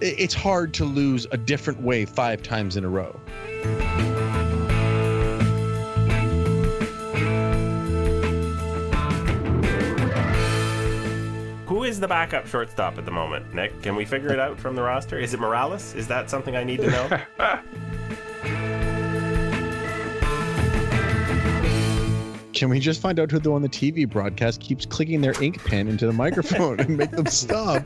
it's hard to lose a different way 5 times in a row. Who is the backup shortstop at the moment, Nick? Can we figure it out from the roster? Is it Morales? Is that something I need to know? Can we just find out who on the TV broadcast keeps clicking their ink pen into the microphone and make them stop?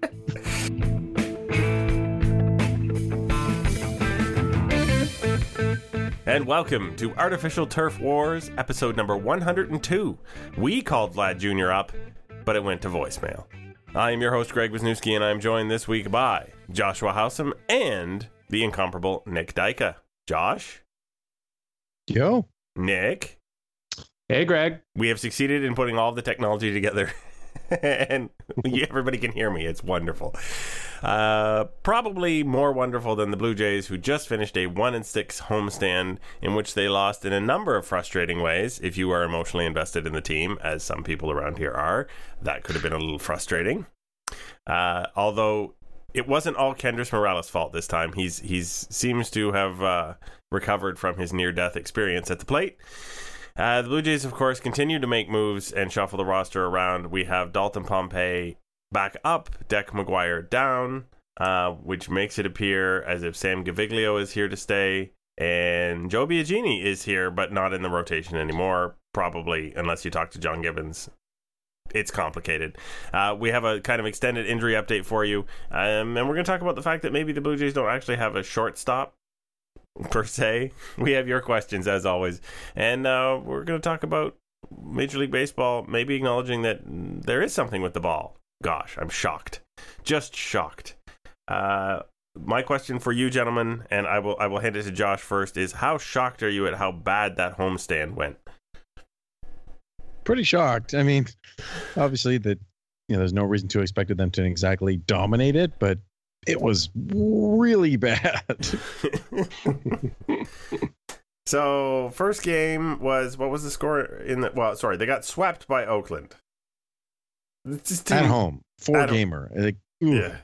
And welcome to Artificial Turf Wars, episode number 102. We called Vlad Jr. up, but it went to voicemail. I am your host, Greg Wisniewski, and I'm joined this week by Joshua Howsam and the incomparable Nick Dyka. Josh? Yo. Nick? Hey, Greg. We have succeeded in putting all of the technology together, and everybody can hear me. It's wonderful. Probably more wonderful than the Blue Jays, who just finished a 1-6 homestand in which they lost in a number of frustrating ways. If you are emotionally invested in the team, as some people around here are, that could have been a little frustrating. Although it wasn't all Kendrys Morales' fault this time. He's seems to have recovered from his near-death experience at the plate. The Blue Jays, of course, continue to make moves and shuffle the roster around. We have Dalton Pompey back up, Deck McGuire down, which makes it appear as if Sam Gaviglio is here to stay, and Joe Biagini is here, but not in the rotation anymore, probably, unless you talk to John Gibbons. It's complicated. We have a kind of extended injury update for you, and we're going to talk about the fact that maybe the Blue Jays don't actually have a shortstop, per se. We have your questions, as always, and we're going to talk about Major League Baseball maybe acknowledging that there is something with the ball. Gosh, I'm shocked. Just shocked. My question for you, gentlemen, and I will hand it to Josh first, is how shocked are you at how bad that homestand went? Pretty shocked. I mean, obviously there's no reason to expect them to exactly dominate it, but it was really bad. So, first game was, what was the score they got swept by Oakland. At home. 4-gamer. Yeah.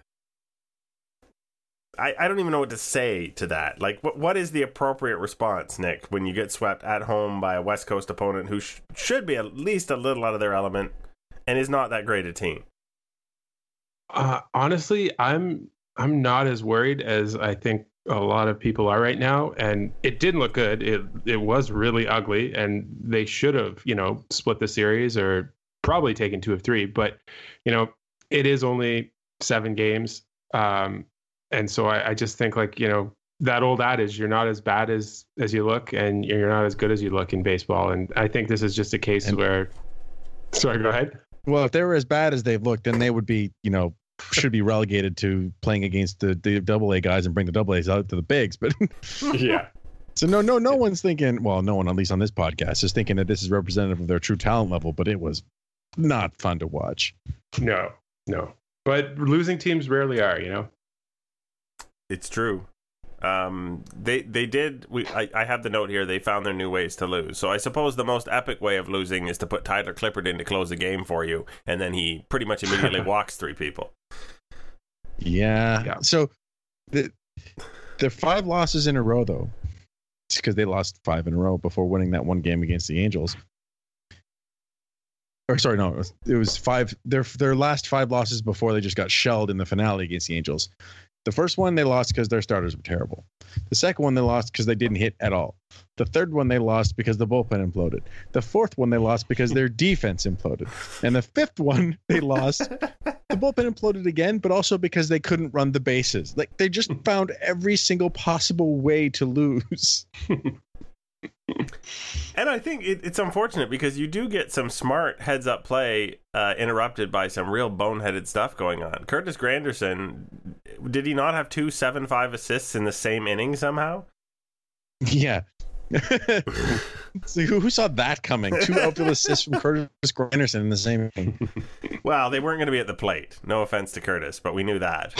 I don't even know what to say to that. Like, what is the appropriate response, Nick, when you get swept at home by a West Coast opponent who should be at least a little out of their element and is not that great a team? Honestly, I'm not as worried as I think a lot of people are right now, and it didn't look good. It was really ugly, and they should have, split the series or probably taken 2 of 3. But, it is only 7 games. And so I just think, that old adage, you're not as bad as you look, and you're not as good as you look in baseball. And I think this is just a case where... Sorry, go ahead. Well, if they were as bad as they've looked, then they would be, should be relegated to playing against the AA guys and bring the AA's out to the bigs. But yeah. So no one's thinking, well, no one, at least on this podcast, is thinking that this is representative of their true talent level, but it was not fun to watch. No. But losing teams rarely are, It's true. They did. I have the note here. They found their new ways to lose. So I suppose the most epic way of losing is to put Tyler Clippard in to close the game for you, and then he pretty much immediately walks 3 people. Yeah. So the 5 losses in a row, though, it's because they lost 5 in a row before winning that one game against the Angels. Or sorry, no, it was 5. Their last 5 losses before they just got shelled in the finale against the Angels. The first one they lost because their starters were terrible. The second one they lost because they didn't hit at all. The third one they lost because the bullpen imploded. The fourth one they lost because their defense imploded. And the fifth one they lost, the bullpen imploded again, but also because they couldn't run the bases. Like, they just found every single possible way to lose. And I think it's unfortunate because you do get some smart heads-up play interrupted by some real boneheaded stuff going on. Curtis Granderson, did he not have 2 7-5 assists in the same inning somehow? Yeah. So who saw that coming? 2 outfield assists from Curtis Granderson in the same inning. Well, they weren't going to be at the plate. No offense to Curtis, but we knew that.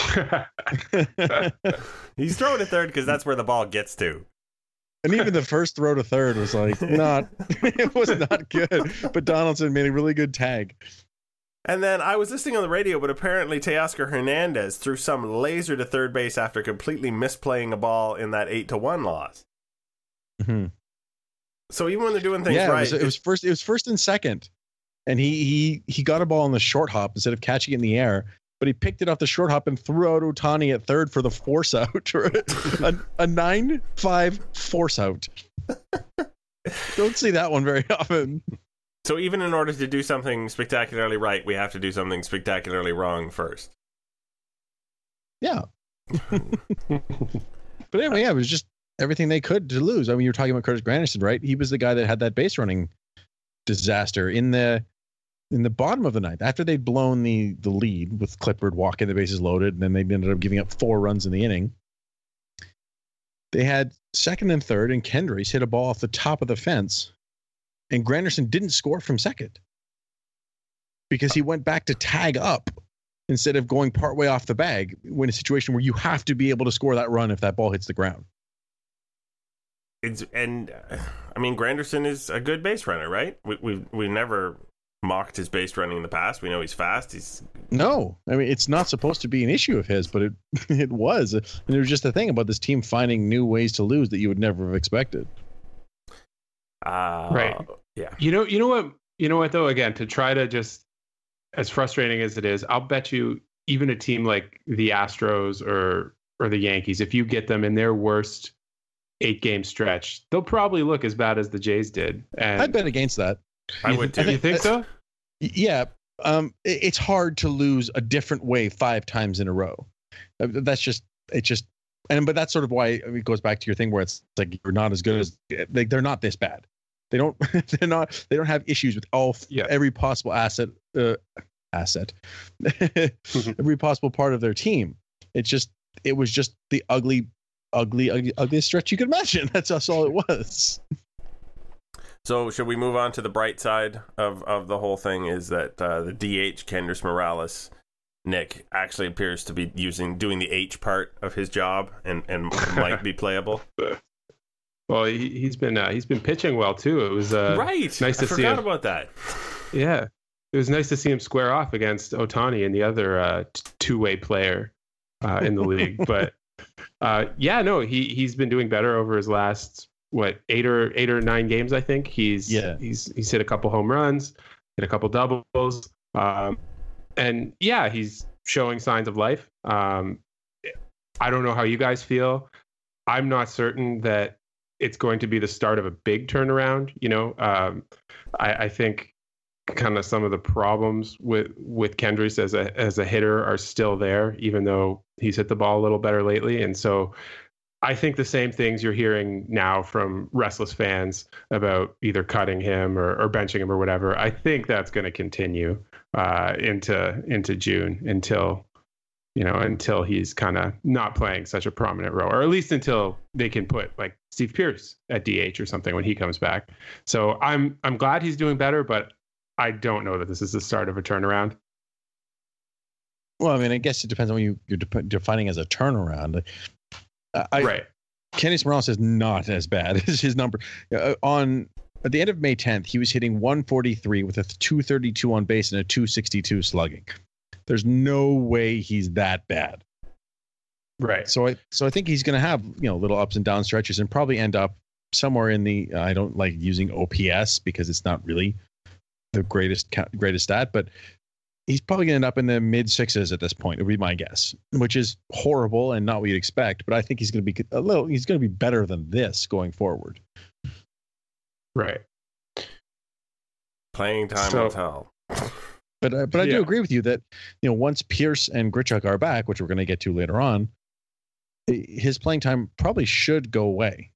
He's throwing to third because that's where the ball gets to. And even the first throw to third was like it was not good. But Donaldson made a really good tag. And then I was listening on the radio, but apparently Teoscar Hernandez threw some laser to third base after completely misplaying a ball in that 8-1 loss. Mm-hmm. So even when they're doing things right, it was first and second, and he got a ball on the short hop instead of catching it in the air. But he picked it off the short hop and threw out Ohtani at third for the force out. a 9-5 force out. Don't see that one very often. So even in order to do something spectacularly right, we have to do something spectacularly wrong first. Yeah. But anyway, it was just everything they could to lose. I mean, you were talking about Curtis Granderson, right? He was the guy that had that base running disaster in the bottom of the ninth, after they'd blown the lead with Clippard walking the bases loaded, and then they ended up giving up 4 runs in the inning. They had second and third, and Kendrys hit a ball off the top of the fence, and Granderson didn't score from second because he went back to tag up instead of going partway off the bag in a situation where you have to be able to score that run if that ball hits the ground. Granderson is a good base runner, right? We've never mocked his base running in the past. We know he's fast. No, I mean, it's not supposed to be an issue of his, but it was. And it was just a thing about this team finding new ways to lose that you would never have expected. Right. Yeah. You know what though, again, to try to just, as frustrating as it is, I'll bet you even a team like the Astros or the Yankees, if you get them in their worst 8-game stretch, they'll probably look as bad as the Jays did. And I'd bet against that. I would too. You think so? Yeah. It's hard to lose a different way 5 times in a row. But that's sort of why it goes back to your thing where it's like you're not as good as, like, they're not this bad. They don't have issues with every possible asset, every possible part of their team. It was just the ugliest stretch you could imagine. That's all it was. So should we move on to the bright side of the whole thing? Is that the DH Kendrys Morales, Nick, actually appears to be doing the H part of his job and might be playable. Well, he's been pitching well too. It was right. Nice to see him. I forgot about that. Yeah, it was nice to see him square off against Ohtani and the other two-way player in the league. But he's been doing better over his last 8 or 9 games. I think he's hit a couple home runs, hit a couple doubles, and he's showing signs of life. I don't know how you guys feel. I'm not certain that it's going to be the start of a big turnaround. I think kind of some of the problems with Kendrys as a hitter are still there, even though he's hit the ball a little better lately. And so I think the same things you're hearing now from restless fans about either cutting him or benching him or whatever, I think that's going to continue into June until he's kind of not playing such a prominent role, or at least until they can put like Steve Pearce at DH or something when he comes back. So I'm glad he's doing better, but I don't know that this is the start of a turnaround. Well, I mean, I guess it depends on what you're defining as a turnaround. Right. Kendrys Morales is not as bad as his number. At the end of May 10th, he was hitting 143 with a 232 on base and a 262 slugging. There's no way he's that bad. Right. So I think he's going to have, little ups and down stretches and probably end up somewhere in the, I don't like using OPS because it's not really the greatest stat, but he's probably going to end up in the mid 6s at this point. It would be my guess, which is horrible and not what you'd expect. But I think he's going to be he's going to be better than this going forward. Right. Playing time will tell. But I do agree with you that, once Pierce and Grichuk are back, which we're going to get to later on, his playing time probably should go away.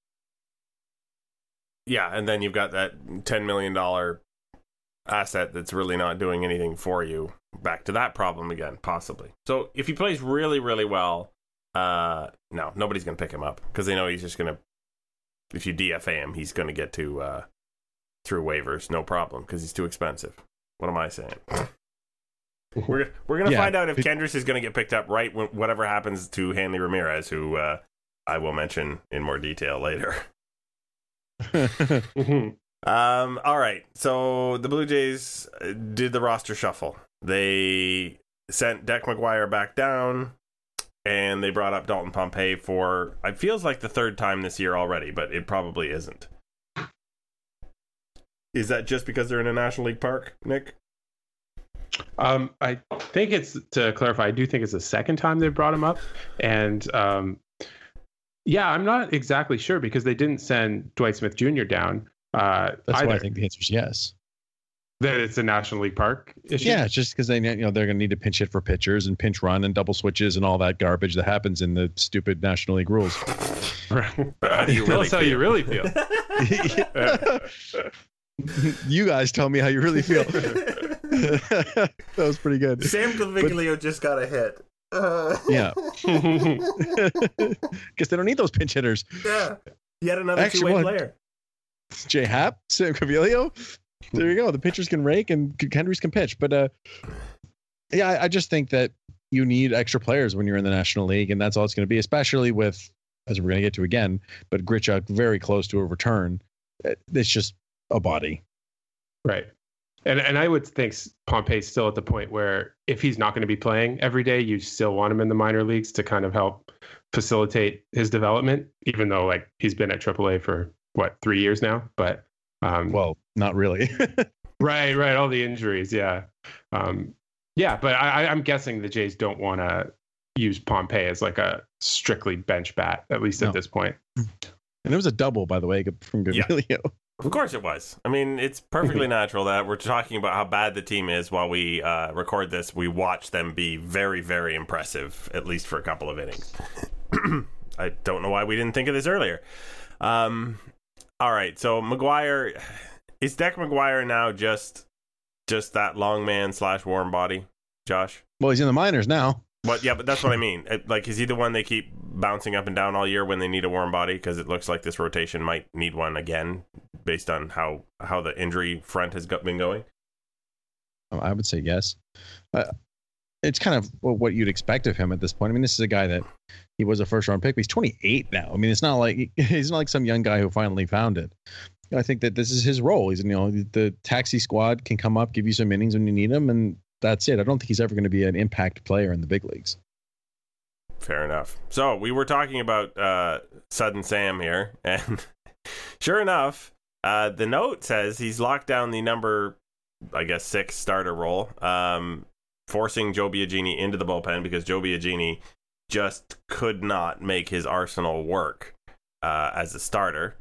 Yeah, and then you've got that $10 million asset that's really not doing anything for you. Back to that problem again, possibly. So if he plays really, really well, no, nobody's going to pick him up because they know he's just going to, if you DFA him, he's going to get to through waivers, no problem, because he's too expensive. What am I saying? We're going to find out if Kendrys is going to get picked up right when whatever happens to Hanley Ramirez, who I will mention in more detail later. All right. So the Blue Jays did the roster shuffle. They sent Deck McGuire back down, and they brought up Dalton Pompey for, it feels like the third time this year already, but it probably isn't. Is that just because they're in a National League park, Nick? I think it's, to clarify, I do think it's the second time they brought him up. And yeah, I'm not exactly sure because they didn't send Dwight Smith Jr. down. That's either. why I think the answer is yes. That it's a National League park issue? Yeah, it's just because they're going to need to pinch hit for pitchers and pinch run and double switches and all that garbage that happens in the stupid National League rules. How do you Tell really us how you really feel. You guys tell me how you really feel. That was pretty good. Sam Gaviglio just got a hit. Yeah. Because they don't need those pinch hitters. Yeah. Yet another two-way player. Jay Happ, Sam Gaviglio. There you go. The pitchers can rake and Kendricks can pitch. But yeah, I just think that you need extra players when you're in the National League, and that's all it's going to be, especially with, as we're going to get to again, but Grichuk very close to a return. It's just a body. Right. And I would think Pompey's still at the point where if he's not going to be playing every day, you still want him in the minor leagues to kind of help facilitate his development, even though like he's been at AAA for 3 years now. But well, not really. right. All the injuries. Yeah. Yeah. But I'm guessing the Jays don't want to use Pompey as like a strictly bench bat, at least at this point. And it was a double, by the way, from Gaviglio. Yeah. Of course it was. I mean, it's perfectly natural that we're talking about how bad the team is while we record this. We watch them be very, very impressive, at least for a couple of innings. I don't know why we didn't think of this earlier. All right, so McGuire, is Deck McGuire now just that long man / warm body, Josh? Well, he's in the minors now. But yeah, but that's what I mean. Like, is he the one they keep bouncing up and down all year when they need a warm body? Because it looks like this rotation might need one again, based on how the injury front has been going. I would say yes. It's kind of what you'd expect of him at this point. I mean, this is a guy that he was a first round pick, but he's 28 now. I mean, it's not like he's not like some young guy who finally found it. I think that this is his role. He's, the taxi squad can come up, give you some innings when you need them, and that's it. I don't think he's ever going to be an impact player in the big leagues. Fair enough. So we were talking about Sudden Sam here, and sure enough, the note says he's locked down the number, 6 starter role, forcing Joe Biagini into the bullpen because Joe Biagini just could not make his arsenal work as a starter.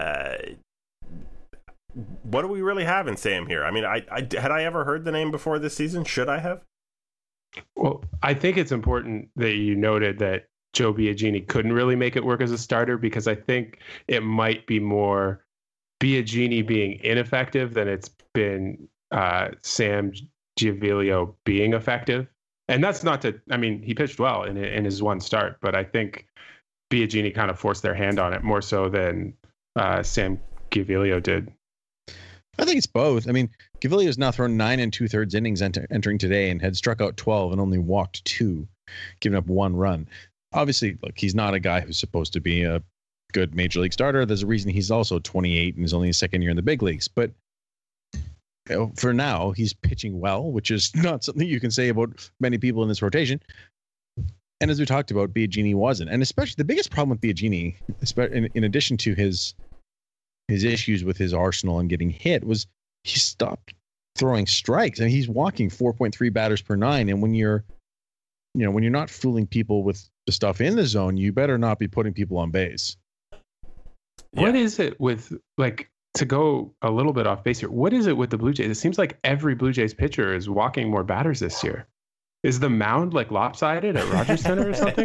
What do we really have in Sam here? I mean, had I ever heard the name before this season? Should I have? Well, I think it's important that you noted that Joe Biagini couldn't really make it work as a starter, because I think it might be more Biagini being ineffective than it's been Sam Gaviglio being effective. And that's not to, I mean, he pitched well in his one start, but I think Biagini kind of forced their hand on it more so than Sam Gaviglio did. I think it's both. I mean, Gaviglio's now thrown 9 2/3 innings entering today and had struck out 12 and only walked 2, giving up 1 run. Obviously, look, he's not a guy who's supposed to be a good major league starter. There's a reason he's also 28 and is only his second year in the big leagues. But for now, he's pitching well, which is not something you can say about many people in this rotation. And as we talked about, Biagini wasn't. And especially the biggest problem with Biagini, in addition to his issues with his arsenal and getting hit, was he stopped throwing strikes. I mean, he's walking 4.3 batters per 9. And when you're not fooling people with the stuff in the zone, you better not be putting people on base. Yeah. What is it with, like, to go a little bit off base here, what is it with the Blue Jays? It seems like every Blue Jays pitcher is walking more batters this year. Is the mound like lopsided at Rogers Center or something?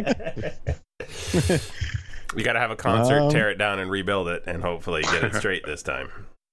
You got to have a concert, tear it down and rebuild it, and hopefully get it straight this time.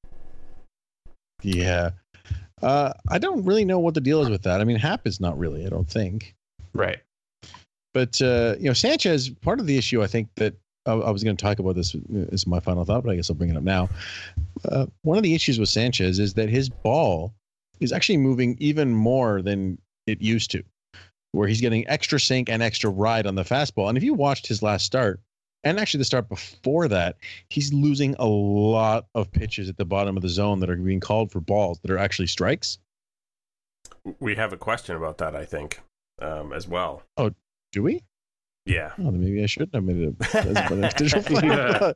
Yeah. I don't really know what the deal is with that. I mean, Happ is not really, I don't think. Right. But, Sanchez, part of the issue, I think that I was going to talk about this is my final thought, but I guess I'll bring it up now. One of the issues with Sanchez is that his ball is actually moving even more than it used to, where he's getting extra sink and extra ride on the fastball. And if you watched his last start, and actually the start before that, he's losing a lot of pitches at the bottom of the zone that are being called for balls that are actually strikes. We have a question about that, I think, as well. Oh, do we? Yeah. Oh, then maybe I shouldn't have made it as a digital flag.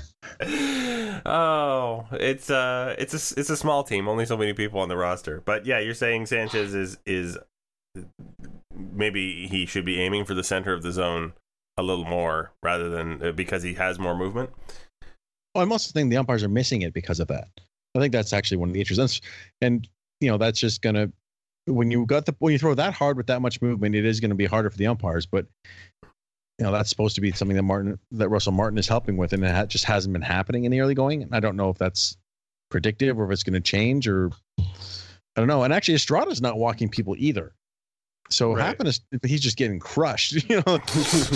Oh, it's a small team, only so many people on the roster. But yeah, you're saying Sanchez is maybe he should be aiming for the center of the zone a little more rather than because he has more movement. Well, I'm also thinking the umpires are missing it because of that. I think that's actually one of the issues. And that's just gonna when you throw that hard with that much movement, it is going to be harder for the umpires. But that's supposed to be something that Russell Martin is helping with, and it just hasn't been happening in the early going. And I don't know if that's predictive or if it's going to change, or I don't know. And actually, Estrada's not walking people either. So he's just getting crushed. But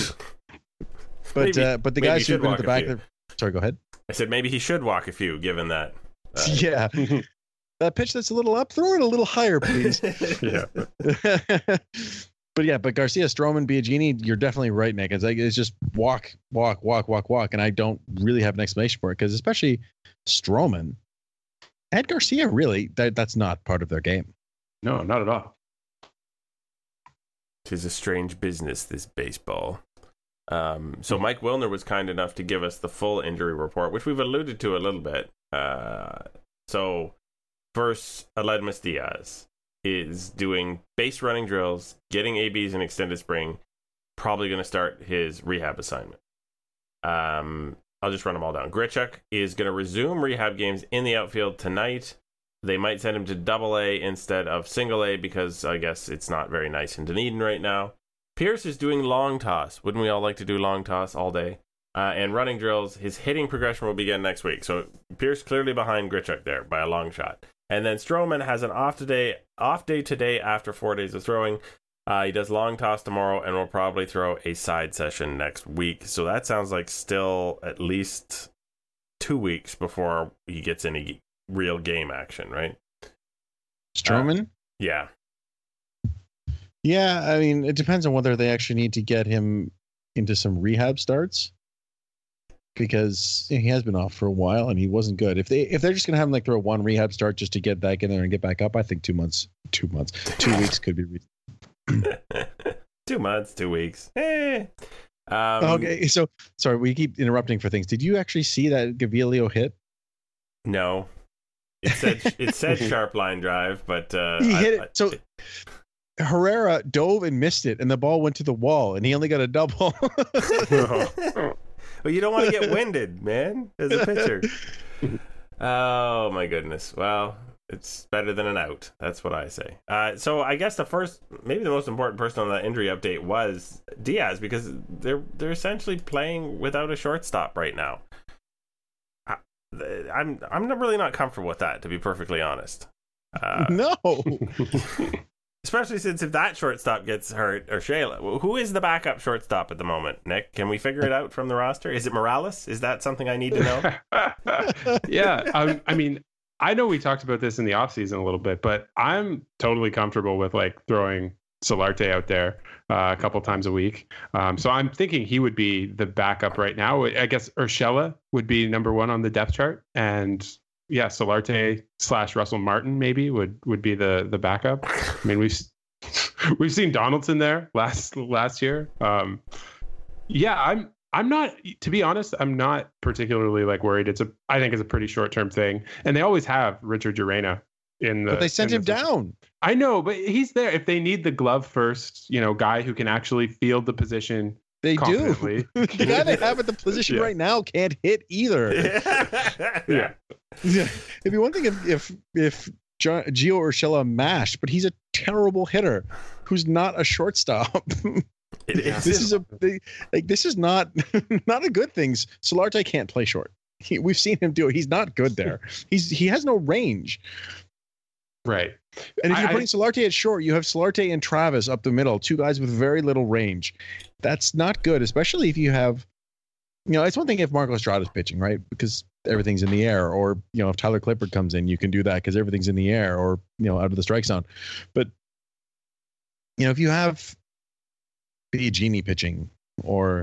the guys who've been at the back there. Sorry, go ahead. I said maybe he should walk a few, given that. Yeah. That pitch that's a little up, throw it a little higher, please. Yeah. But Garcia, Stroman, Biagini, you're definitely right, Nick. It's just walk. And I don't really have an explanation for it, because especially Stroman and Garcia, really, that's not part of their game. No, not at all. Tis a strange business, this baseball. So Mike Wilner was kind enough to give us the full injury report, which we've alluded to a little bit. So first, Aledmus Diaz is doing base running drills, getting ABs in extended spring, probably going to start his rehab assignment. I'll just run them all down. Grichuk is going to resume rehab games in the outfield tonight. They might send him to AA instead of single A because I guess it's not very nice in Dunedin right now. Pierce is doing long toss. Wouldn't we all like to do long toss all day? And running drills. His hitting progression will begin next week. So Pierce clearly behind Grichuk there by a long shot. And then Stroman has an off day today after 4 days of throwing. He does long toss tomorrow and will probably throw a side session next week. So that sounds like still at least 2 weeks before he gets any real game action, right? Stroman? Yeah. Yeah, I mean, it depends on whether they actually need to get him into some rehab starts, because he has been off for a while and he wasn't good. If they're just gonna have him throw one rehab start just to get back in there and get back up, I think 2 weeks could be reasonable. 2 months, 2 weeks. Okay, so sorry, we keep interrupting for things. Did you actually see that Gaviglio hit? No. It said sharp line drive, but he hit it. So Herrera dove and missed it, and the ball went to the wall, and he only got a double. Well, you don't want to get winded, man, as a pitcher. Oh my goodness. Well, it's better than an out. That's what I say. So I guess maybe the most important person on that injury update was Diaz, because they're essentially playing without a shortstop right now. I'm really not comfortable with that, to be perfectly honest. No. Especially since if that shortstop gets hurt, or Shayla, who is the backup shortstop at the moment, Nick? Can we figure it out from the roster? Is it Morales? Is that something I need to know? Yeah. I mean, I know we talked about this in the offseason a little bit, but I'm totally comfortable with throwing Solarte out there a couple times a week. So I'm thinking he would be the backup right now. I guess Urshela would be number one on the depth chart, and yeah, Solarte / Russell Martin maybe would be the backup. I mean, we've seen Donaldson there last year. Yeah, I'm not, to be honest, I'm not particularly worried. I think it's a pretty short-term thing, and they always have Richard Urena but they sent him down. I know, but he's there if they need the glove first, guy who can actually field the position. They do. The guy they have at the position right now can't hit either. Yeah. It'd be one thing if Gio Urshela mashed, but he's a terrible hitter who's not a shortstop. This is not a good thing. Solarte can't play short. We've seen him do it. He's not good there. He has no range. Right. And if you're putting Solarte at short, you have Solarte and Travis up the middle, two guys with very little range. That's not good, especially if you have, it's one thing if Marco Estrada's pitching, right? Because everything's in the air, or, if Tyler Clippard comes in, you can do that because everything's in the air, or, out of the strike zone. But, if you have Biagini pitching, or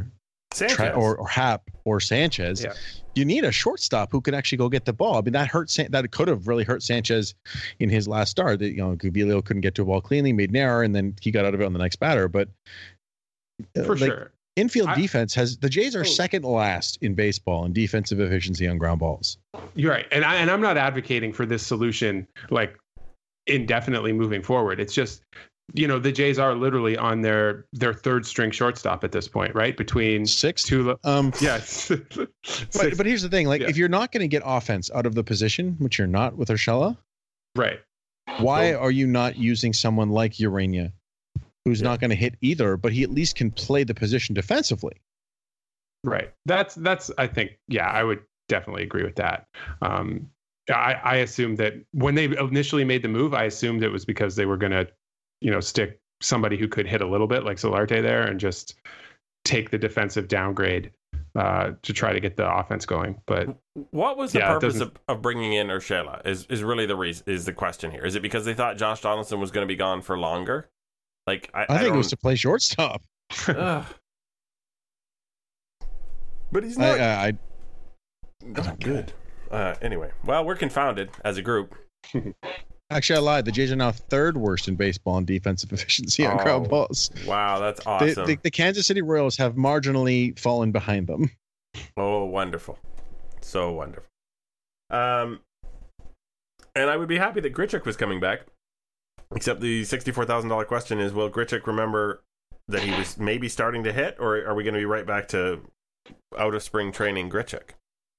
Sanchez. or Hap or Sanchez. Yeah. You need a shortstop who can actually go get the ball. I mean, that could have really hurt Sanchez in his last start. That, Gubilio couldn't get to a ball cleanly, made an error, and then he got out of it on the next batter. But For sure. Infield defense the Jays are second last in baseball in defensive efficiency on ground balls. You're right. And I'm not advocating for this solution like indefinitely moving forward. It's just, the Jays are literally on their third string shortstop at this point, right? Between six. Yes. But here's the thing, if you're not going to get offense out of the position, which you're not with Urshela, right. Why are you not using someone like Urania, who's not going to hit either, but he at least can play the position defensively? Right. That's I think, I would definitely agree with that. I assumed that when they initially made the move, I assumed it was because they were going to, stick somebody who could hit a little bit like Solarte there and just take the defensive downgrade to try to get the offense going. But what was the purpose of bringing in Urshela is really the question here. Is it because they thought Josh Donaldson was going to be gone for longer? I think it was to play shortstop. But he's not. Not good. Anyway, well, we're confounded as a group. Actually, I lied. The Jays are now third worst in baseball in defensive efficiency on ground balls. Wow, that's awesome. The Kansas City Royals have marginally fallen behind them. Oh, wonderful. So wonderful. And I would be happy that Grichuk was coming back. Except the $64,000 question is, will Grichuk remember that he was maybe starting to hit, or are we going to be right back to out of spring training Grichuk?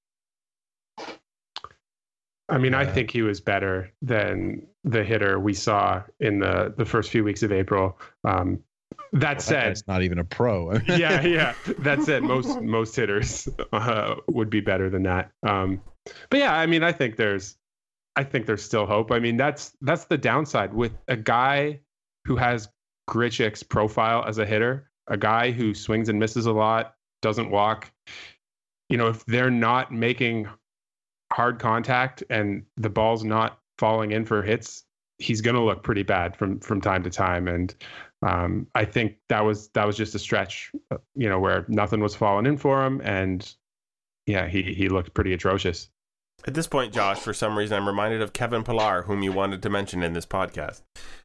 I mean, I think he was better than the hitter we saw in the first few weeks of April. That said, it's not even a pro. yeah. That said, most hitters would be better than that. But yeah, I mean, I think there's still hope. I mean, that's the downside with a guy who has Grichuk's profile as a hitter, a guy who swings and misses a lot, doesn't walk. If they're not making hard contact and the ball's not falling in for hits, he's going to look pretty bad from time to time. And I think that was just a stretch, where nothing was falling in for him, and he looked pretty atrocious. At this point, Josh, for some reason, I'm reminded of Kevin Pillar, whom you wanted to mention in this podcast.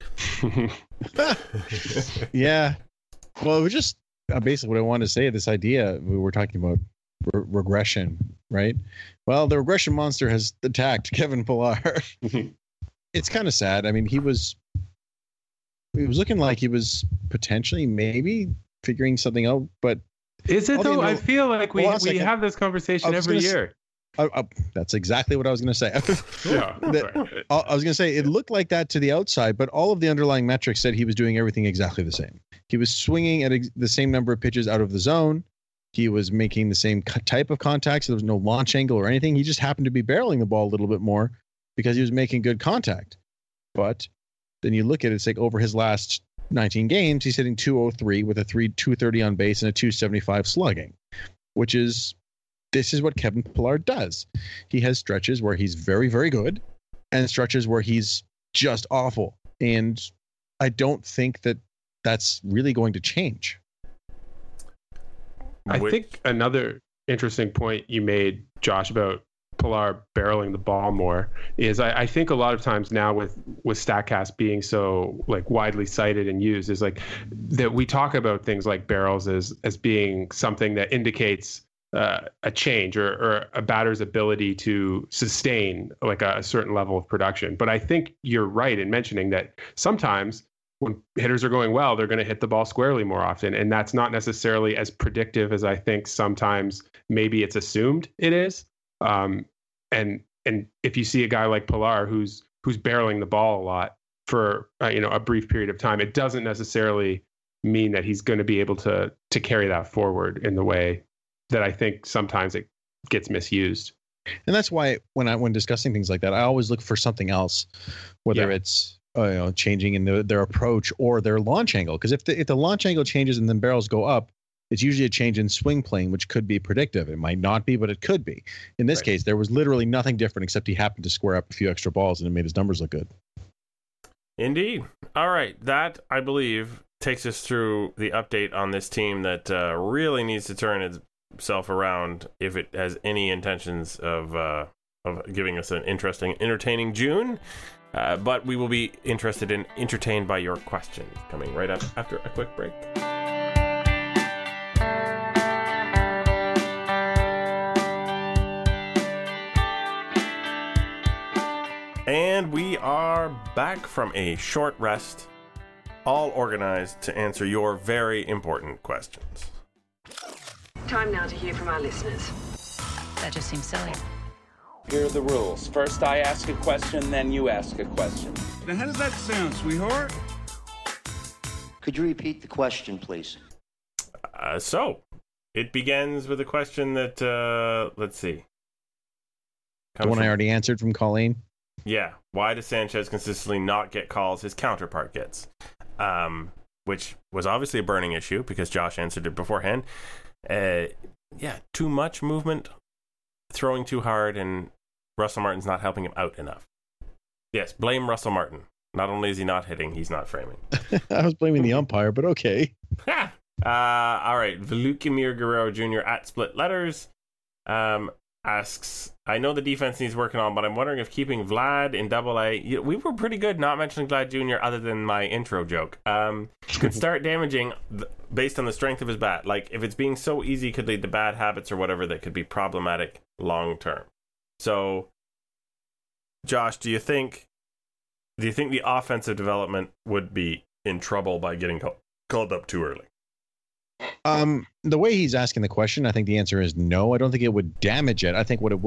Yeah. Well, it was just basically what I wanted to say. This idea we were talking about regression, right? Well, the regression monster has attacked Kevin Pillar. It's kind of sad. I mean, he was looking like he was potentially maybe figuring something out, but is it though? I feel like we have this conversation every year. That's exactly what I was going to say. Yeah, I was going to say it looked like that to the outside, but all of the underlying metrics said he was doing everything exactly the same. He was swinging at the same number of pitches out of the zone. He was making the same type of contacts. There was no launch angle or anything. He just happened to be barreling the ball a little bit more because he was making good contact. But then you look at it, it's like over his last 19 games, he's hitting 203 with a 230 on base and a 275 slugging, which is, this is what Kevin Pillar does. He has stretches where he's very, very good and stretches where he's just awful. And I don't think that that's really going to change. I think another interesting point you made, Josh, about Pillar barreling the ball more is I think a lot of times now with StatCast being so widely cited and used is that we talk about things like barrels as being something that indicates a change or a batter's ability to sustain a certain level of production. But I think you're right in mentioning that sometimes when hitters are going well, they're going to hit the ball squarely more often. And that's not necessarily as predictive as I think sometimes maybe it's assumed it is. And if you see a guy like Pillar who's barreling the ball a lot for a brief period of time, it doesn't necessarily mean that he's going to be able to carry that forward in the way that I think sometimes it gets misused. And that's why when discussing things like that, I always look for something else, whether it's changing in their approach or their launch angle. Because if the launch angle changes and then barrels go up, it's usually a change in swing plane, which could be predictive. It might not be, but it could be. In this case, there was literally nothing different except he happened to square up a few extra balls and it made his numbers look good. Indeed. All right. That, I believe, takes us through the update on this team that really needs to turn itself around if it has any intentions of giving us an interesting, entertaining June. But we will be interested and entertained by your questions coming right up after a quick break. And we are back from a short rest, all organized to answer your very important questions. Time now to hear from our listeners. That just seems silly. Here are the rules. First I ask a question, then you ask a question. Now, how does that sound, sweetheart? Could you repeat the question, please? So, it begins with a question that, let's see. The one I already answered from Colleen. Yeah. Why does Sanchez consistently not get calls his counterpart gets? Which was obviously a burning issue because Josh answered it beforehand. Too much movement, throwing too hard, and Russell Martin's not helping him out enough. Yes, blame Russell Martin. Not only is he not hitting, he's not framing. I was blaming the umpire, but okay. All right. Vladimir Guerrero Jr. at Split Letters asks, I know the defense needs working on, but I'm wondering if keeping Vlad in AA, we were pretty good not mentioning Vlad Jr. other than my intro joke, could start damaging based on the strength of his bat. Like, if it's being so easy, could lead to bad habits or whatever that could be problematic long term. So, Josh, do you think the offensive development would be in trouble by getting called up too early? The way he's asking the question, I think the answer is no. I don't think it would damage it. I think what it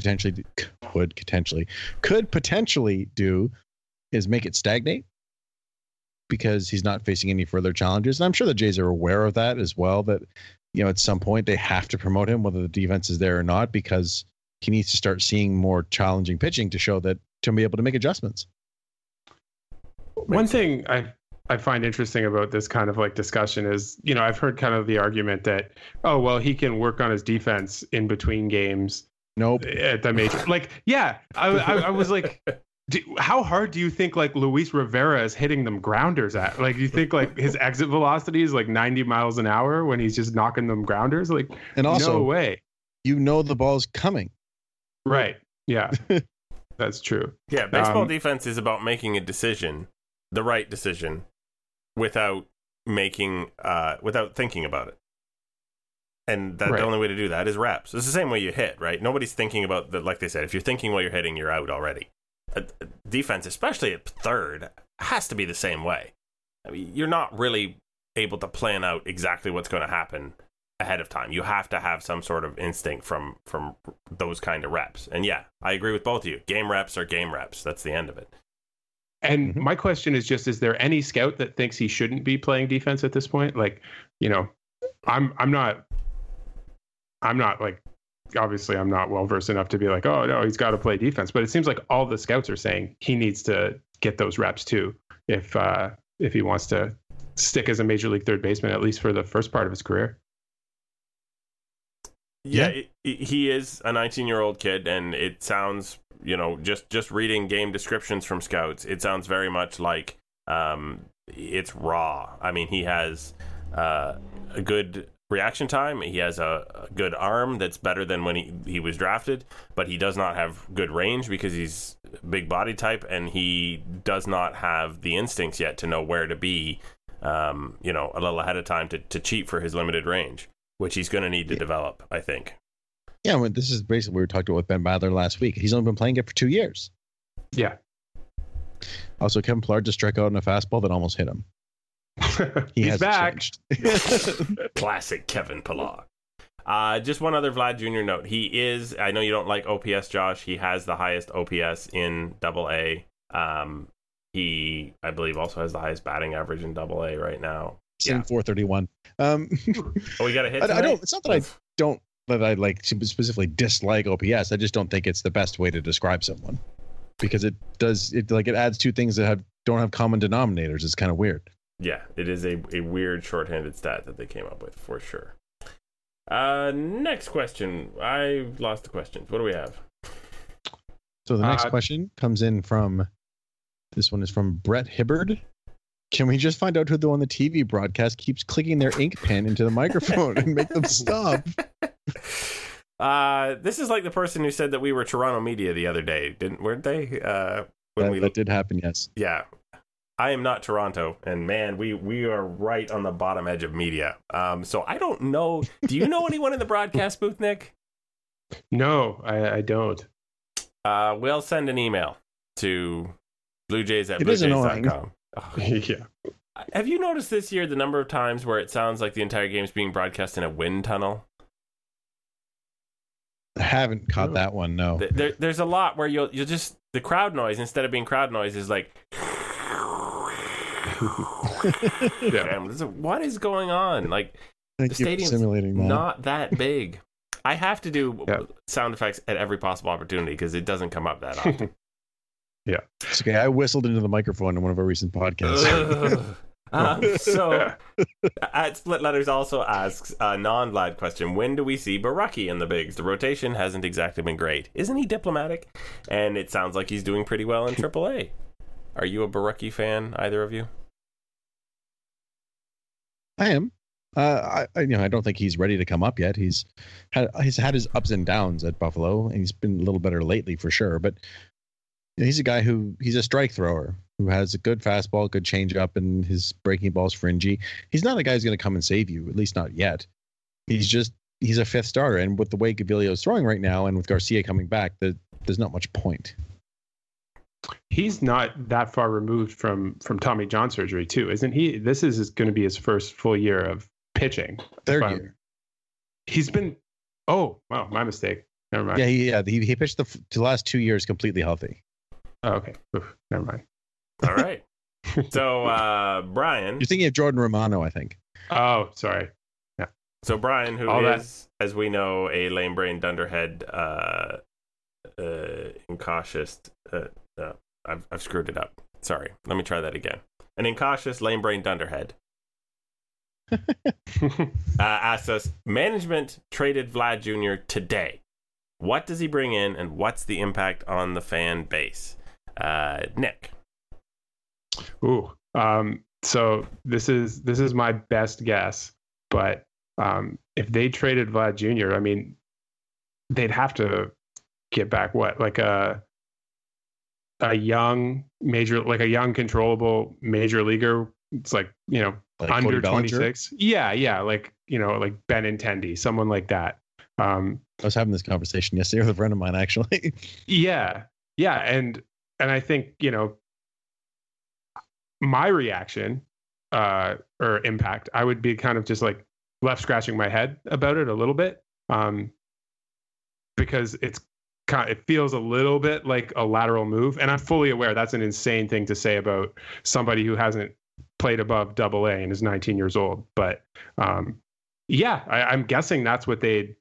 could potentially do is make it stagnate because he's not facing any further challenges. And I'm sure the Jays are aware of that as well, that, at some point they have to promote him, whether the defense is there or not, because he needs to start seeing more challenging pitching to be able to make adjustments. One thing I find interesting about this kind of like discussion is, I've heard kind of the argument that, oh, well, he can work on his defense in between games. Nope. At the major. Like, yeah, I was like, how hard do you think like Luis Rivera is hitting them grounders at? Like, you think like his exit velocity is like 90 miles an hour when he's just knocking them grounders? Like, and also, no way. The ball's coming. Right. Yeah, that's true. Yeah. Baseball defense is about making a decision, the right decision, without thinking about it. And the only way to do that is reps. It's the same way you hit, right? Nobody's thinking about like they said, if you're thinking while you're hitting, you're out already. Defense, especially at third, has to be the same way. I mean, you're not really able to plan out exactly what's going to happen ahead of time. You have to have some sort of instinct from those kind of reps. And yeah, I agree with both of you. Game reps are game reps. That's the end of it. And my question is just, is there any scout that thinks he shouldn't be playing defense at this point? Like, I'm not like, obviously I'm not well versed enough to be like, oh no, he's got to play defense. But it seems like all the scouts are saying he needs to get those reps too, if he wants to stick as a major league third baseman, at least for the first part of his career. Yeah, he is a 19-year-old kid, and it sounds, just reading game descriptions from scouts, it sounds very much like it's raw. I mean, he has a good reaction time. He has a good arm that's better than when he was drafted, but he does not have good range because he's big body type, and he does not have the instincts yet to know where to be, a little ahead of time to cheat for his limited range, which he's going to need to develop, I think. Yeah, well, this is basically what we were talking about with Ben Badler last week. He's only been playing it for 2 years. Yeah. Also, Kevin Pillar just struck out on a fastball that almost hit him. He's back. Classic Kevin Pillar. Just one other Vlad Jr. note. He is, I know you don't like OPS, Josh. He has the highest OPS in AA. He, I believe, also has the highest batting average in AA right now. It's in 431. We got a hit tonight? I don't. It's not that I like specifically dislike OPS. I just don't think it's the best way to describe someone, because it adds two things that don't have common denominators. It's kind of weird. Yeah, it is a weird shorthanded stat that they came up with for sure. Next question. I've lost the questions. What do we have? So the next question comes in from, this one is from Brett Hibbard. Can we just find out who on the TV broadcast keeps clicking their ink pen into the microphone and make them stop? This is like the person who said that we were Toronto media the other day, weren't they? That did happen, yes. Yeah. I am not Toronto, and man, we are right on the bottom edge of media. So I don't know. Do you know anyone in the broadcast booth, Nick? No, I don't. We'll send an email to bluejays@bluejays.com. Oh. Yeah. Have you noticed this year the number of times where it sounds like the entire game is being broadcast in a wind tunnel? I haven't caught that one, no. There's a lot where you'll just, the crowd noise, instead of being crowd noise, is like... Yeah. What is going on? Like, the stadium's not that big. I have to do sound effects at every possible opportunity because it doesn't come up that often. Yeah. It's okay. I whistled into the microphone in one of our recent podcasts. So, at Split Letters also asks a non-Vlad question. When do we see Baraki in the bigs? The rotation hasn't exactly been great. Isn't he diplomatic? And it sounds like he's doing pretty well in AAA. Are you a Baraki fan, either of you? I am. I don't think he's ready to come up yet. He's had his ups and downs at Buffalo, and he's been a little better lately for sure. But he's a guy he's a strike thrower who has a good fastball, good changeup, and his breaking ball's fringy. He's not a guy who's going to come and save you, at least not yet. He's a fifth starter, and with the way Gaviglio's throwing right now, and with Garcia coming back, there's not much point. He's not that far removed from Tommy John surgery too, isn't he? This is going to be his first full year of pitching. Third year. He's been. Oh, wow, my mistake. Never mind. Yeah, he pitched the last 2 years completely healthy. Oh, okay. Oof, never mind. All right. So, Brian. You're thinking of Jordan Romano, I think. Oh, sorry. Yeah. So, Brian, who is, as we know, a lame-brained dunderhead, incautious. I've screwed it up. Sorry. Let me try that again. An incautious, lame-brained dunderhead. Asks us, management traded Vlad Jr. today. What does he bring in, and what's the impact on the fan base? Nick. Ooh. So this is my best guess, but if they traded Vlad Jr., I mean, they'd have to get back like a young controllable major leaguer. It's like under 26. Yeah, like like Benintendi, someone like that. I was having this conversation yesterday with a friend of mine, actually. Yeah, and I think my reaction or impact, I would be kind of just like left scratching my head about it a little bit, because it feels a little bit like a lateral move, and I'm fully aware that's an insane thing to say about somebody who hasn't played above AA and is 19 years old. But I'm guessing that's what they'd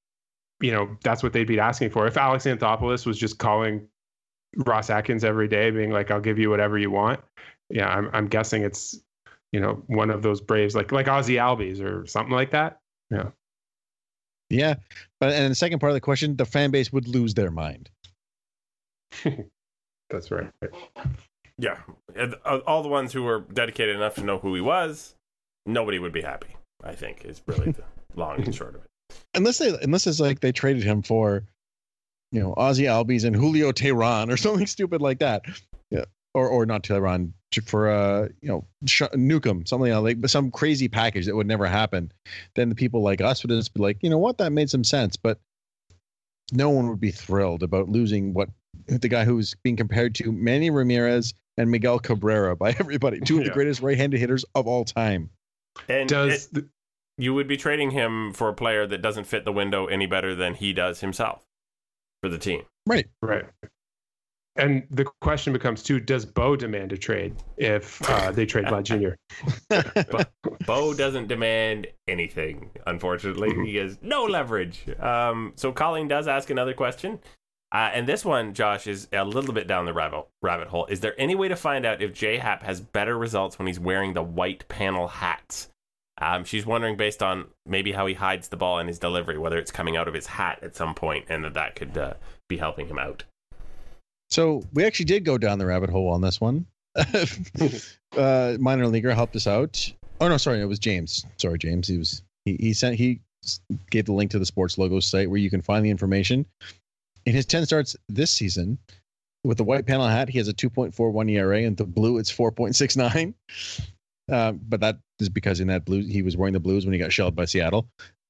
be asking for. If Alex Anthopoulos was just calling Ross Atkins every day, being like, "I'll give you whatever you want." Yeah, I'm guessing it's one of those Braves like Ozzie Albies or something like that. Yeah. Yeah, but and the second part of the question, the fan base would lose their mind. That's right. Yeah, all the ones who were dedicated enough to know who he was, nobody would be happy, I think, is really the long and short of it. Unless it's like they traded him for, Ozzie Albies and Julio Teheran or something stupid like that. Yeah, or not Teheran, for Newcomb, something like some crazy package that would never happen. Then the people like us would just be like, that made some sense, but no one would be thrilled about losing the guy who's being compared to Manny Ramirez and Miguel Cabrera by everybody, two of the greatest right-handed hitters of all time. And you would be trading him for a player that doesn't fit the window any better than he does himself for the team. Right. And the question becomes too: does Bo demand a trade if they trade Vlad Jr.? Bo doesn't demand anything. Unfortunately, he has no leverage. So Colleen does ask another question, and this one, Josh, is a little bit down the rabbit hole. Is there any way to find out if J-Happ has better results when he's wearing the white panel hats? She's wondering, based on maybe how he hides the ball in his delivery, whether it's coming out of his hat at some point, and that could be helping him out. So we actually did go down the rabbit hole on this one. minor leaguer helped us out. Oh no, sorry, it was James. Sorry, James. He gave the link to the Sports Logos site where you can find the information. In his 10 starts this season, with the white panel hat, he has a 2.41 ERA, and the blue it's 4.69. But that is because in that blue, he was wearing the blues when he got shelled by Seattle.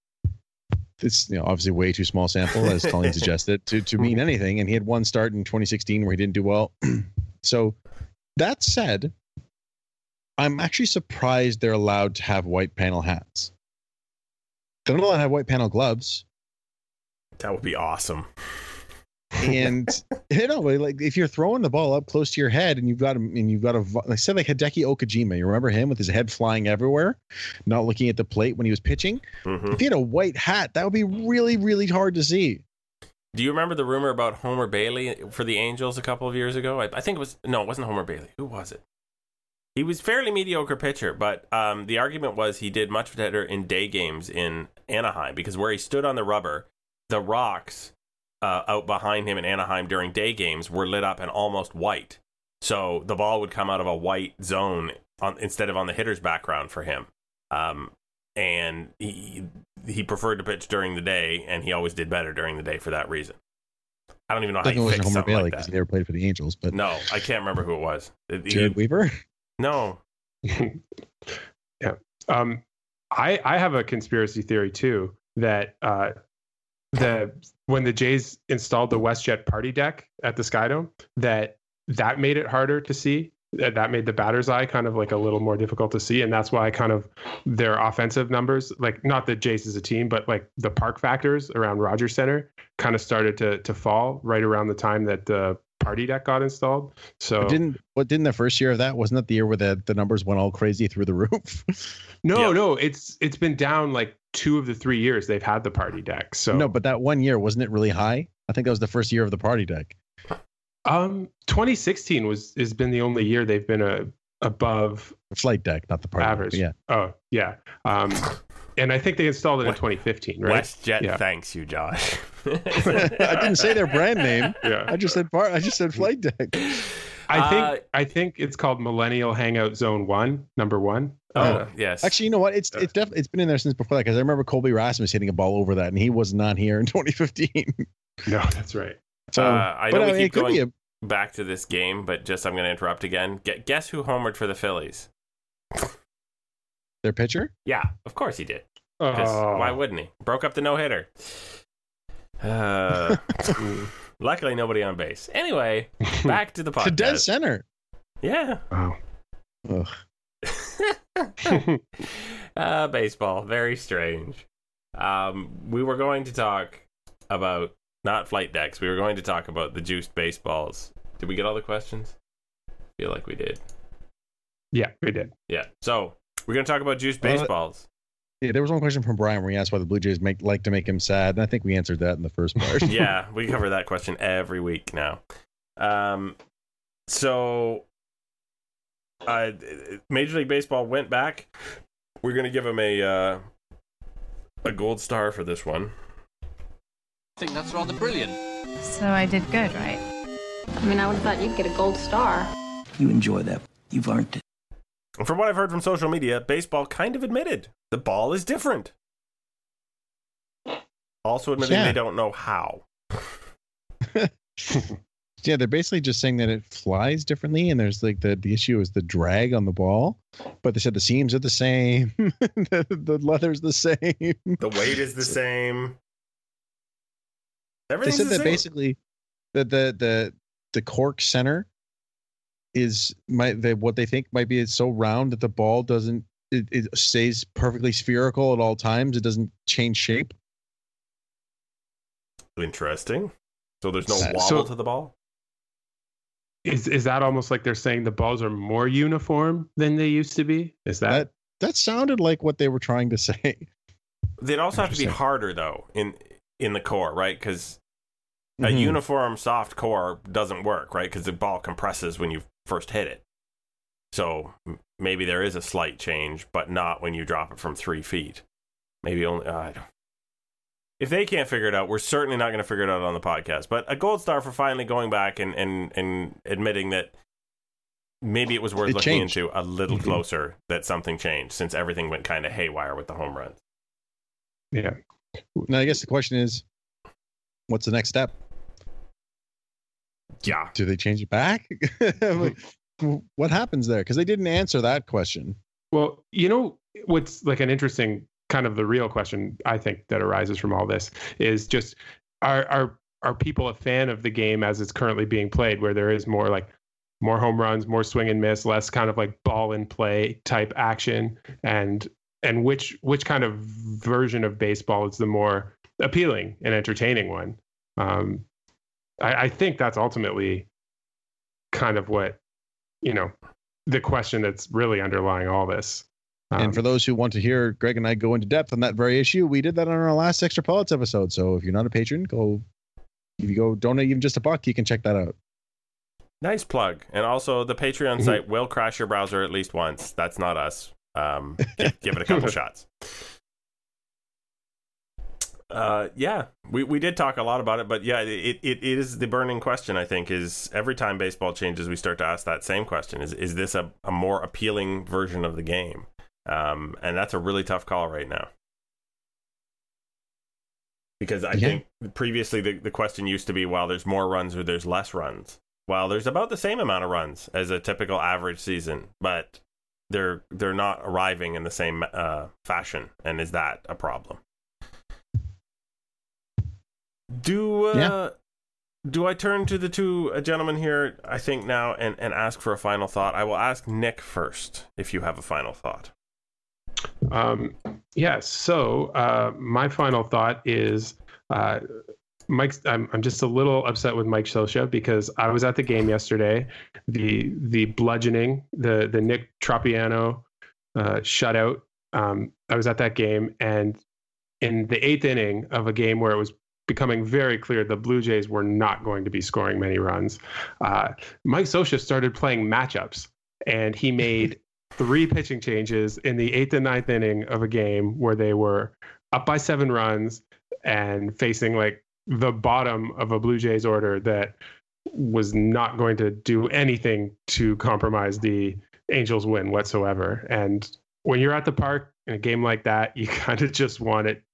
It's obviously way too small sample, as Colleen suggested, to mean anything. And he had one start in 2016 where he didn't do well. So that said, I'm actually surprised they're allowed to have white panel hats. They're not allowed to have white panel gloves. That would be awesome. And like if you're throwing the ball up close to your head and you've got like say like Hideki Okajima, you remember him with his head flying everywhere, not looking at the plate when he was pitching. Mm-hmm. If he had a white hat, that would be really, really hard to see. Do you remember the rumor about Homer Bailey for the Angels a couple of years ago? I think it wasn't Homer Bailey. Who was it? He was fairly mediocre pitcher, but the argument was he did much better in day games in Anaheim because where he stood on the rubber, the rocks out behind him in Anaheim during day games were lit up and almost white. So the ball would come out of a white zone instead of on the hitter's background for him. And he preferred to pitch during the day, and he always did better during the day for that reason. I don't even know how you fix something like that. He never played for the Angels, but no, I can't remember who it was. Jared Weaver? No. Yeah. I have a conspiracy theory too that when the Jays installed the WestJet party deck at the Skydome, that made it harder to see. That made the batter's eye kind of like a little more difficult to see, and that's why kind of their offensive numbers, like not the Jays as a team, but like the park factors around Rogers Center, kind of started to fall right around the time that the party deck got installed. So didn't the first year of that, wasn't that the year where the numbers went all crazy through the roof? No, it's been down like 2 of the 3 years they've had the party deck. So no, but that one year, wasn't it really high? I think that was the first year of the party deck. 2016 has been the only year they've been above the flight deck, not the party average. Deck, yeah. Oh yeah. And I think they installed it in 2015, right? WestJet thanks you, Josh. I didn't say their brand name. Yeah. I just said flight deck. I think it's called Millennial Hangout Zone 1, number 1. Yes. Actually, you know what? It's definitely been in there since before that, because I remember Colby Rasmus hitting a ball over that, and he was not here in 2015. No, that's right. So, I know we keep going back to this game, but I'm going to interrupt again. Guess who homered for the Phillies? Their pitcher? Yeah, of course he did. Why wouldn't he? Broke up the no-hitter. Luckily, nobody on base. Anyway, back to the podcast. To dead center. Yeah. Wow. Baseball. Very strange. We were going to talk about not flight decks. We were going to talk about the juiced baseballs. Did we get all the questions? I feel like we did. Yeah, we did. Yeah. So we're going to talk about juiced baseballs. Yeah, there was one question from Brian where he asked why the Blue Jays like to make him sad, and I think we answered that in the first part. Yeah, we cover that question every week now. So Major League Baseball went back. We're going to give him a gold star for this one. I think that's rather brilliant. So I did good, right? I mean, I would have thought you'd get a gold star. You enjoy that. You've earned it. And from what I've heard from social media, baseball kind of admitted the ball is different. Also admitting they don't know how. Yeah, they're basically just saying that it flies differently, and there's like the issue is the drag on the ball. But they said the seams are the same, the leather's the same, the weight is the same. They said that basically the cork center is what they think might be it's so round that the ball doesn't it stays perfectly spherical at all times. It doesn't change shape. Interesting. So there's no wobble to the ball? Is that almost like they're saying the balls are more uniform than they used to be? Is that sounded like what they were trying to say? They'd also have to be harder though in the core, right? Because a uniform soft core doesn't work, right? Because the ball compresses when you first hit it. So maybe there is a slight change, but not when you drop it from 3 feet. Maybe only. If they can't figure it out, we're certainly not going to figure it out on the podcast. But a gold star for finally going back and admitting that maybe it was worth It looking changed. into a little closer that something changed since everything went kind of haywire with the home runs. Yeah. Now, I guess the question is, what's the next step? Yeah. Do they change it back? Like, what happens there? Because they didn't answer that question. Well, you know, what's like an interesting kind of the real question I think that arises from all this is just are people a fan of the game as it's currently being played, where there is more home runs, more swing and miss, less kind of like ball and play type action, and which kind of version of baseball is the more appealing and entertaining one? I think that's ultimately kind of what, the question that's really underlying all this. And for those who want to hear Greg and I go into depth on that very issue, we did that on our last Extra Pellets episode. So if you're not a patron, if you go donate even just $1, you can check that out. Nice plug. And also the Patreon site will crash your browser at least once. That's not us. Give it a couple shots. Yeah, we did talk a lot about it, but yeah, it is the burning question, I think, is every time baseball changes, we start to ask that same question. Is this a more appealing version of the game? And that's a really tough call right now. Because I think previously the question used to be, well, there's more runs or there's less runs. Well, there's about the same amount of runs as a typical average season, but they're not arriving in the same fashion. And is that a problem? Do I turn to the two gentlemen here, I think, now and ask for a final thought? I will ask Nick first, if you have a final thought. Yes. So my final thought is Mike. I'm just a little upset with Mike Scioscia because I was at the game yesterday. The bludgeoning, the Nick Tropiano shutout. I was at that game, and in the 8th inning of a game where it was becoming very clear the Blue Jays were not going to be scoring many runs, Mike Scioscia started playing matchups, and he made 3 pitching changes in the 8th and 9th inning of a game where they were up by 7 runs and facing like the bottom of a Blue Jays order that was not going to do anything to compromise the Angels win whatsoever. And when you're at the park in a game like that, you kind of just want it,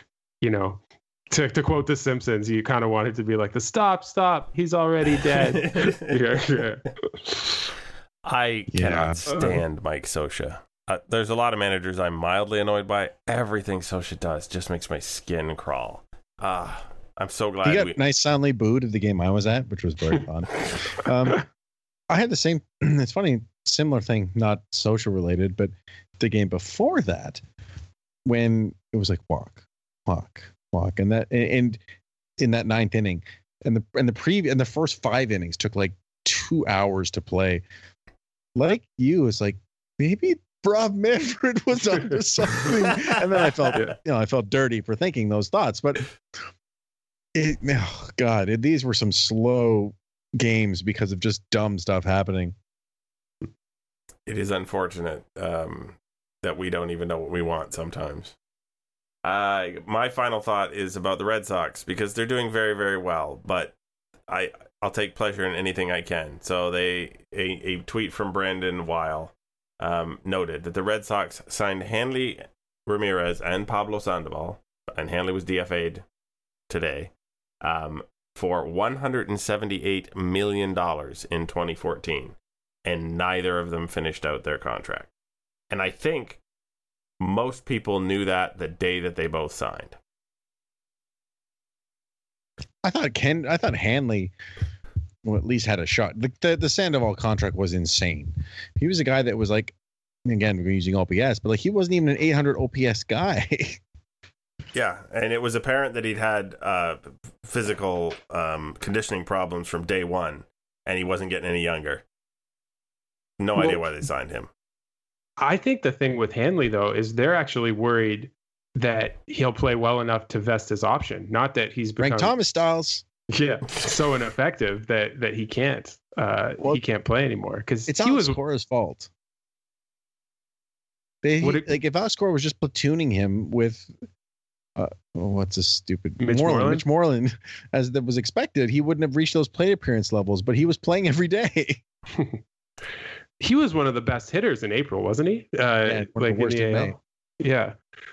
to quote The Simpsons, you kind of want it to be like the stop, he's already dead. Yeah. I cannot stand Mike Scioscia. There's a lot of managers I'm mildly annoyed by. Everything Scioscia does just makes my skin crawl. I'm so glad he got nice soundly booed at the game I was at, which was very fun. I had the same. It's funny, similar thing, not social related, but the game before that, when it was like walk, and in that 9th inning, and the first 5 innings took like 2 hours to play. Like you, it's like maybe Rob Manfred was onto something, and then I felt dirty for thinking those thoughts. But these were some slow games because of just dumb stuff happening. It is unfortunate that we don't even know what we want sometimes. My final thought is about the Red Sox because they're doing very, very well, but I'll take pleasure in anything I can. So a tweet from Brandon Weil noted that the Red Sox signed Hanley Ramirez and Pablo Sandoval, and Hanley was DFA'd today, for $178 million in 2014, and neither of them finished out their contract. And I think most people knew that the day that they both signed. I thought Hanley at least had a shot. The Sandoval contract was insane. He was a guy that was like, again, we're using OPS, but like he wasn't even an 800 OPS guy. Yeah, and it was apparent that he'd had physical conditioning problems from day one, and he wasn't getting any younger. No idea why they signed him. I think the thing with Hanley, though, is they're actually worried that he'll play well enough to vest his option. Not that he's become Frank Thomas styles. Yeah, so ineffective that he can't play anymore because it's Alex Cora's fault. If Alex Cora was just platooning him with what's a stupid Mitch Moreland, as that was expected, he wouldn't have reached those plate appearance levels. But he was playing every day. he was one of the best hitters in April, wasn't he? Like in the AL. May. Yeah.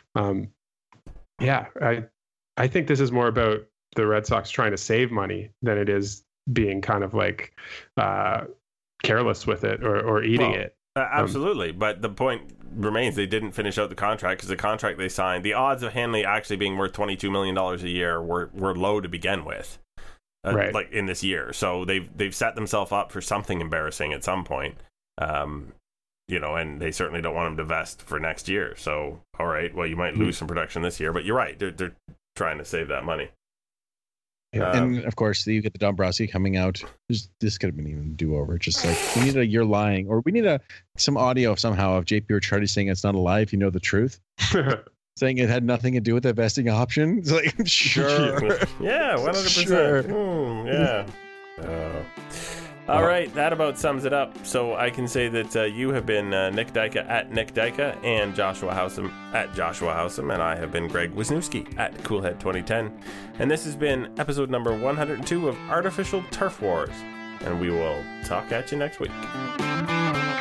I think this is more about the Red Sox trying to save money than it is being kind of like careless with it or eating it. Absolutely. But the point remains they didn't finish out the contract because the contract they signed, the odds of Hanley actually being worth $22 million a year were low to begin with. Right. Like in this year. So they've set themselves up for something embarrassing at some point. And they certainly don't want him to vest for next year. So, all right, well, you might lose some production this year, but you're right. They're trying to save that money. And of course, you get the Dombrowski coming out. This could have been even a do-over. Just like we need you're lying, or we need some audio somehow of JP Ricciardi saying it's not a lie if you know the truth. Saying it had nothing to do with the vesting option. It's like, sure. Yeah, 100%. Sure. Yeah. All right, that about sums it up. So I can say that you have been Nick Dyka at Nick Dyka and Joshua Howsam at Joshua Howsam, and I have been Greg Wisniewski at Coolhead 2010. And this has been episode number 102 of Artificial Turf Wars. And we will talk at you next week.